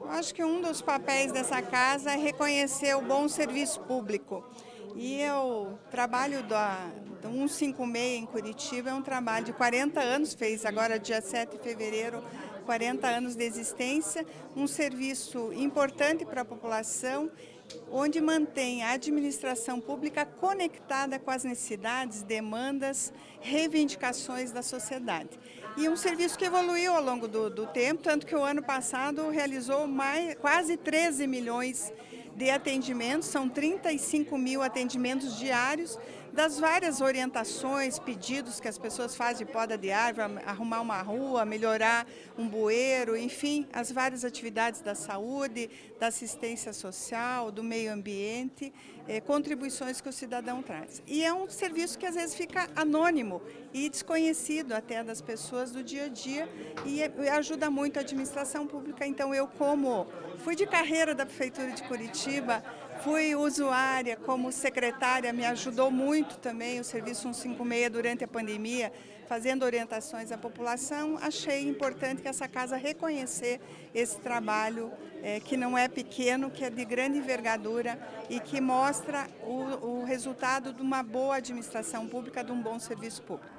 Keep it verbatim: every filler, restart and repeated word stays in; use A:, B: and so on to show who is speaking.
A: Eu acho que um dos papéis dessa casa é reconhecer o bom serviço público. E eu trabalho da do cento e cinquenta e seis em Curitiba, é um trabalho de quarenta anos, fez agora dia sete de fevereiro, quarenta anos de existência, um serviço importante para a população, onde mantém a administração pública conectada com as necessidades, demandas, reivindicações da sociedade. E um serviço que evoluiu ao longo do, do tempo, tanto que o ano passado realizou mais, quase treze milhões de atendimentos, são trinta e cinco mil atendimentos diários, das várias orientações, pedidos que as pessoas fazem de poda de árvore, arrumar uma rua, melhorar um bueiro, enfim, as várias atividades da saúde, da assistência social, do meio ambiente, eh, contribuições que o cidadão traz. E é um serviço que às vezes fica anônimo e desconhecido até das pessoas do dia a dia e ajuda muito a administração pública. Então eu, como fui de carreira da Prefeitura de Curitiba, fui usuária, como secretária, me ajudou muito também o Serviço cento e cinquenta e seis durante a pandemia, fazendo orientações à população. Achei importante que essa casa reconhecer esse trabalho, é, que não é pequeno, que é de grande envergadura e que mostra o, o resultado de uma boa administração pública, de um bom serviço público.